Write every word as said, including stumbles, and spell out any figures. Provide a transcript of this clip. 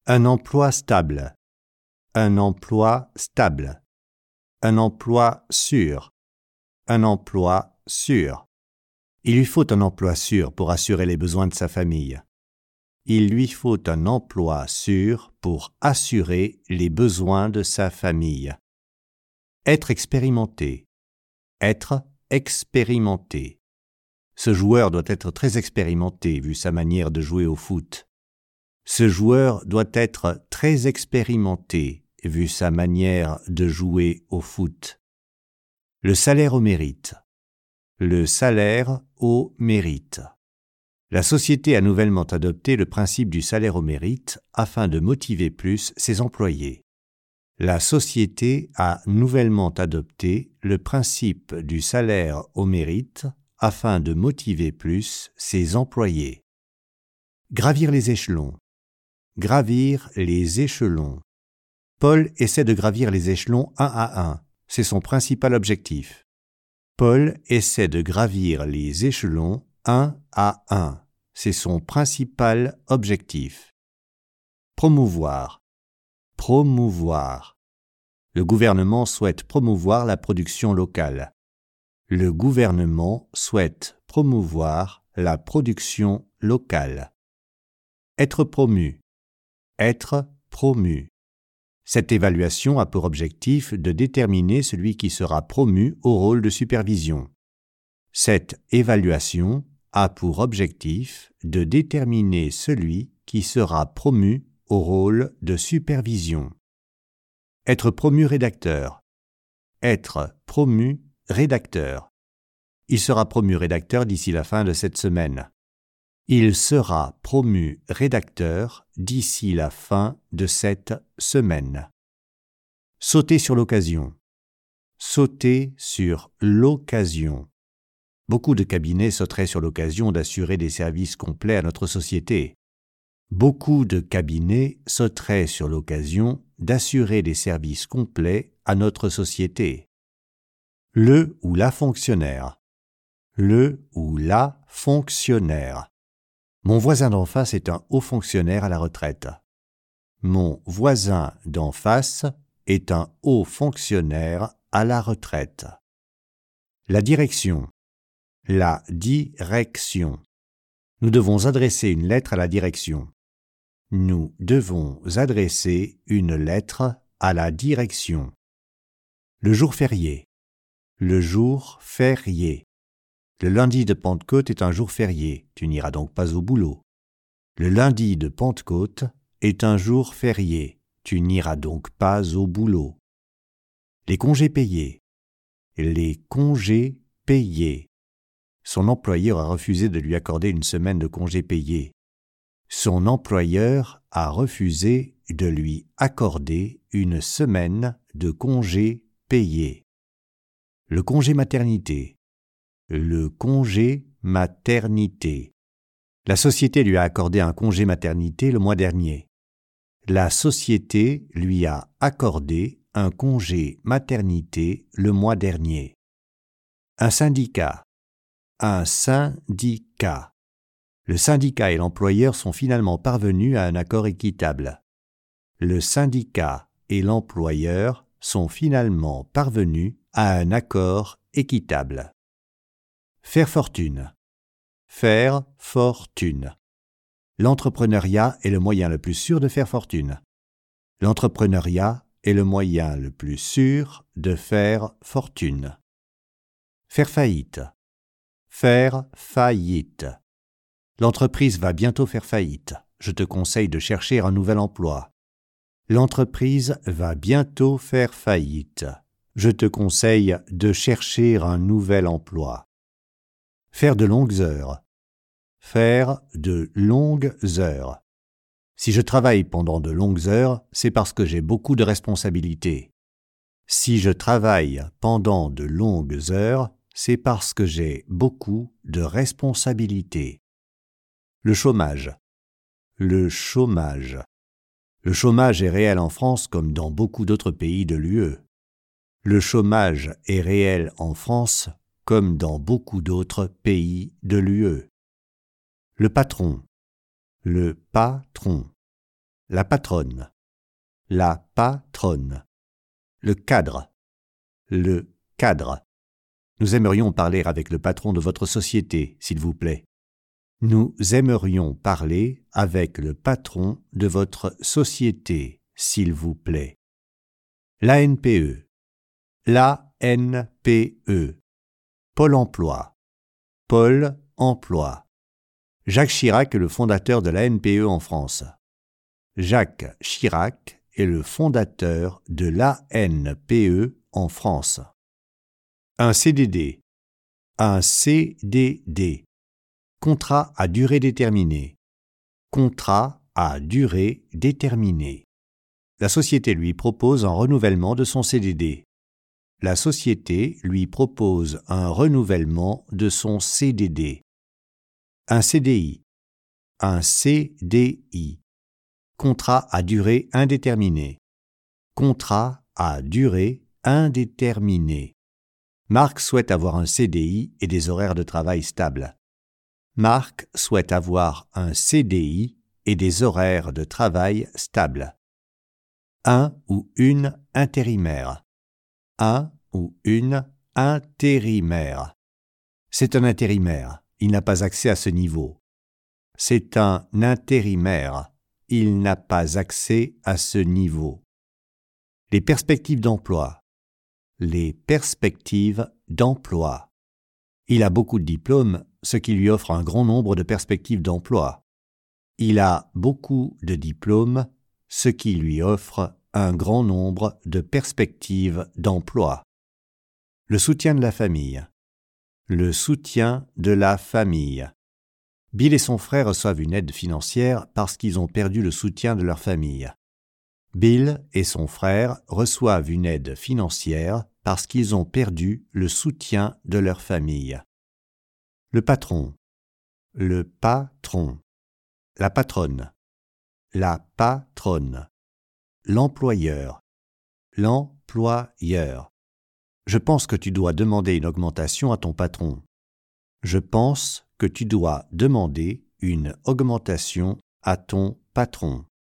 Un emploi stable. Un emploi stable. Un emploi sûr. Un emploi sûr. Il lui faut un emploi sûr pour assurer les besoins de sa famille. Il lui faut un emploi sûr pour assurer les besoins de sa famille. Être expérimenté. Être expérimenté. Ce joueur doit être très expérimenté vu sa manière de jouer au foot. Ce joueur doit être très expérimenté vu sa manière de jouer au foot. Le salaire au mérite. Le salaire au mérite. La société a nouvellement adopté le principe du salaire au mérite afin de motiver plus ses employés. La société a nouvellement adopté le principe du salaire au mérite afin de motiver plus ses employés. Gravir les échelons. Gravir les échelons. Paul essaie de gravir les échelons un à un. C'est son principal objectif. Paul essaie de gravir les échelons un à un. C'est son principal objectif. Promouvoir. Promouvoir. Le gouvernement souhaite promouvoir la production locale. Le gouvernement souhaite promouvoir la production locale. Être promu. Être promu. Cette évaluation a pour objectif de déterminer celui qui sera promu au rôle de supervision. Cette évaluation a pour objectif de déterminer celui qui sera promu au rôle de supervision. Être promu rédacteur. Être promu rédacteur. Il sera promu rédacteur d'ici la fin de cette semaine. Il sera promu rédacteur d'ici la fin de cette semaine. Sauter sur l'occasion. Sauter sur l'occasion. Beaucoup de cabinets sauteraient sur l'occasion d'assurer des services complets à notre société. Beaucoup de cabinets sauteraient sur l'occasion d'assurer des services complets à notre société. Le ou la fonctionnaire. Le ou la fonctionnaire. Mon voisin d'en face est un haut fonctionnaire à la retraite. Mon voisin d'en face est un haut fonctionnaire à la retraite. La direction. La direction. Nous devons adresser une lettre à la direction. Nous devons adresser une lettre à la direction. Le jour férié. Le jour férié. Le lundi de Pentecôte est un jour férié, tu n'iras donc pas au boulot. Le lundi de Pentecôte est un jour férié, tu n'iras donc pas au boulot. Les congés payés. Les congés payés. Son employeur a refusé de lui accorder une semaine de congés payés. Son employeur a refusé de lui accorder une semaine de congés payés. Le congé maternité. Le congé maternité. La société lui a accordé un congé maternité le mois dernier. La société lui a accordé un congé maternité le mois dernier. Un syndicat. Un syndicat. Le syndicat et l'employeur sont finalement parvenus à un accord équitable. Le syndicat et l'employeur sont finalement parvenus à un accord équitable. Faire fortune. Faire fortune. L'entrepreneuriat est le moyen le plus sûr de faire fortune. L'entrepreneuriat est le moyen le plus sûr de faire fortune. Faire faillite. Faire faillite. L'entreprise va bientôt faire faillite. Je te conseille de chercher un nouvel emploi. L'entreprise va bientôt faire faillite. Je te conseille de chercher un nouvel emploi. Faire de longues heures. Faire de longues heures. Si je travaille pendant de longues heures, c'est parce que j'ai beaucoup de responsabilités. Si je travaille pendant de longues heures, c'est parce que j'ai beaucoup de responsabilités. Le chômage. Le chômage. Le chômage est réel en France comme dans beaucoup d'autres pays de l'U E. Le chômage est réel en France comme dans beaucoup d'autres pays de l'U E. Le patron. Le patron. La patronne. La patronne. Le cadre. Le cadre. Nous aimerions parler avec le patron de votre société, s'il vous plaît. Nous aimerions parler avec le patron de votre société, s'il vous plaît. L'A N P E. L'A N P E. Pôle emploi. Pôle emploi. Jacques Chirac est le fondateur de l'A N P E en France. Jacques Chirac est le fondateur de l'A N P E en France. Un C D D. Un C D D. Contrat à durée déterminée. Contrat à durée déterminée. La société lui propose un renouvellement de son C D D. La société lui propose un renouvellement de son C D D. Un C D I. Un C D I. Contrat à durée indéterminée. Contrat à durée indéterminée. Marc souhaite avoir un C D I et des horaires de travail stables. Marc souhaite avoir un C D I et des horaires de travail stables. Un ou une intérimaire. Un ou une intérimaire. C'est un intérimaire. Il n'a pas accès à ce niveau. C'est un intérimaire. Il n'a pas accès à ce niveau. Les perspectives d'emploi. Les perspectives d'emploi. Il a beaucoup de diplômes, ce qui lui offre un grand nombre de perspectives d'emploi. Il a beaucoup de diplômes, ce qui lui offre un grand nombre de perspectives d'emploi. Le soutien de la famille. Le soutien de la famille. Bill et son frère reçoivent une aide financière parce qu'ils ont perdu le soutien de leur famille. Bill et son frère reçoivent une aide financière parce qu'ils ont perdu le soutien de leur famille. Le patron. Le patron. La patronne. La patronne. L'employeur. L'employeur. Je pense que tu dois demander une augmentation à ton patron. Je pense que tu dois demander une augmentation à ton patron.